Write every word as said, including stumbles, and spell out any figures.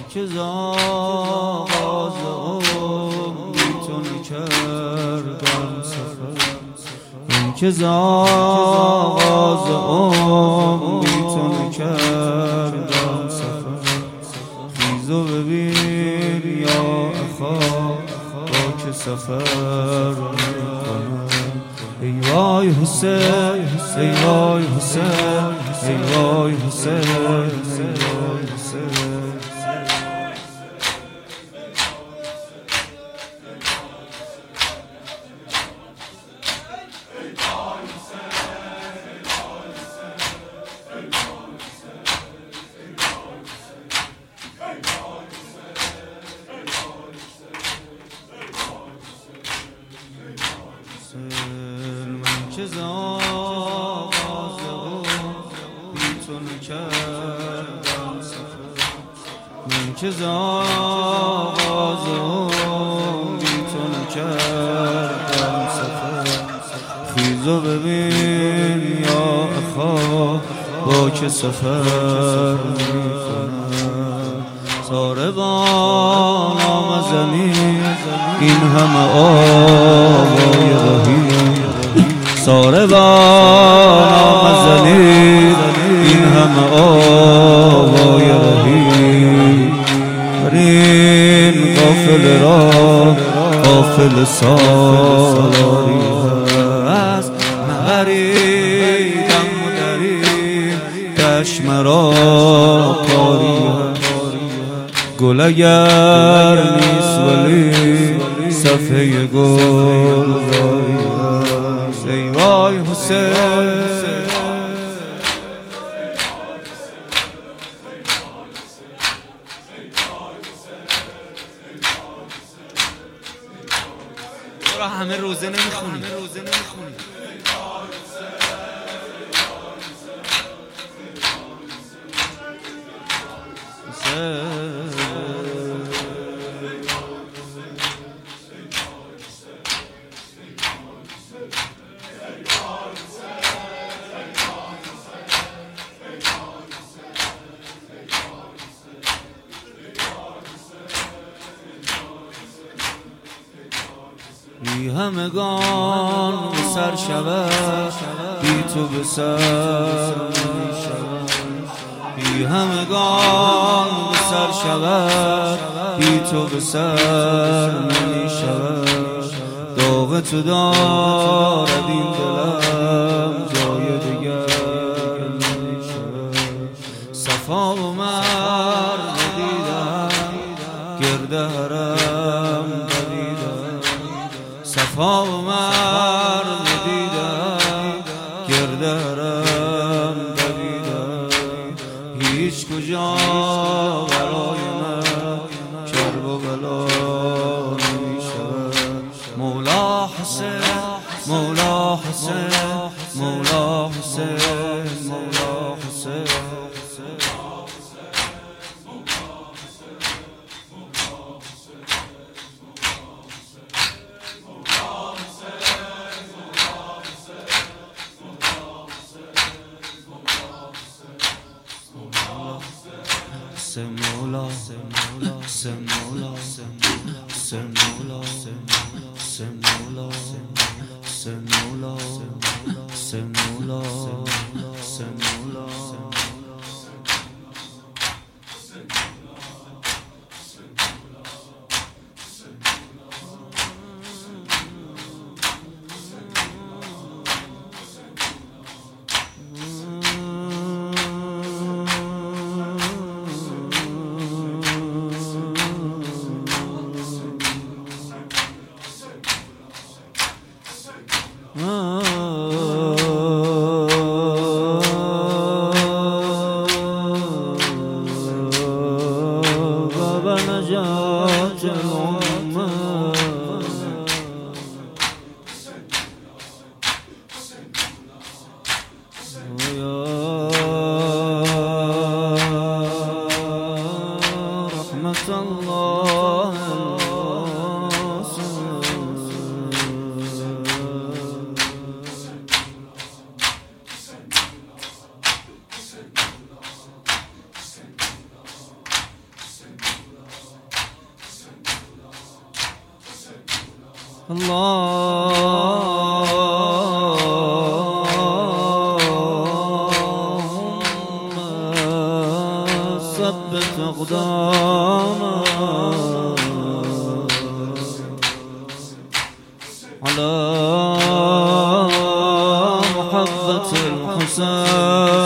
که ز آغاز عمر بی تو نکردم سفر، من که ز آغاز عمر بی تو نکردم سفر. خیز و ببین یا اخا با که سفر میکنم. ای وای حسین، ای وای حسین، ای وای حسین، ای وای حسین. من که ز آغاز عمر بی تو نکردم سفر، من که ز آغاز عمر بی تو نکردم سفر. خیز و ببین یا اخا با که سفر میکنم. ساربان آمزنی این همه آوای رهی، ساربان آمزنی این همه آوای رهی. برین قافل را قافل سالاری هست، مغریدم و دریم چشم را کاری هست. گل اگر نیست ولی صفحه گل زاری هست. ای وای حسین، چرا همه روزه نمیخونی؟ بی همگان به سر شود، بی تو به سر نمی شود. بی همگان به سر شود، بی تو به سر نمی شود. داغ تو دارد این دلم، جای دیگر نمی شود. صفا و مرد دیدم گرد حرم بدیدم، صفا و مرد دیدم گرد حرم بدیدم. هیچ کجا برای من کرب و بلا نمی شود. مولا حسین، مولا حسین، مولا حسین، مولا حسین. Semola, semola, semola, semola, semola, semola, semola, semola. بابا نجات الأمة ويا رحمة الله اللهم ثبت أقدامنا على محبة الحسين